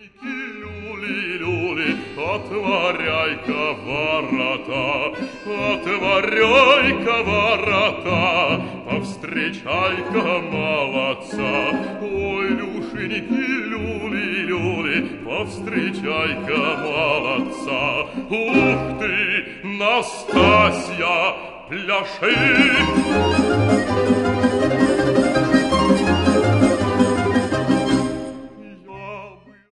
Люли-люли, отворяй-ка ворота, отворяй-ка ворота, повстречай-ка молодца. Ой, Люшеньки, люли-люли, повстречай-ка молодца. Ух ты, Настасья, пляши!